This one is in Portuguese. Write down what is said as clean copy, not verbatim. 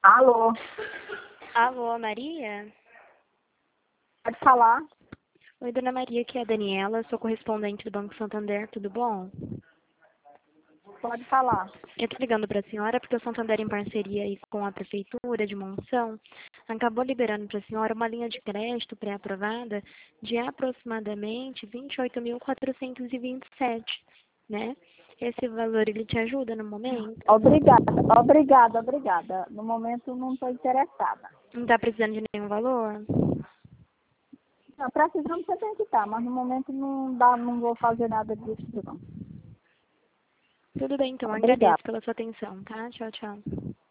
Alô, Alô, Maria? pode falar? Oi, dona Maria, aqui é a Daniela, sou correspondente do Banco Santander, tudo bom? Pode falar. Eu tô ligando para a senhora porque o Santander, em parceria aí com a Prefeitura de Monção, acabou liberando para a senhora uma linha de crédito pré-aprovada de aproximadamente 28.427, né? Esse valor, ele te ajuda no momento? Obrigada. No momento não estou interessada. Não tá precisando de nenhum valor? Não, precisando você tem que estar, mas no momento não dá, não vou fazer nada disso não. Tudo bem, então, Obrigada. agradeço pela sua atenção, tá? Tchau, tchau.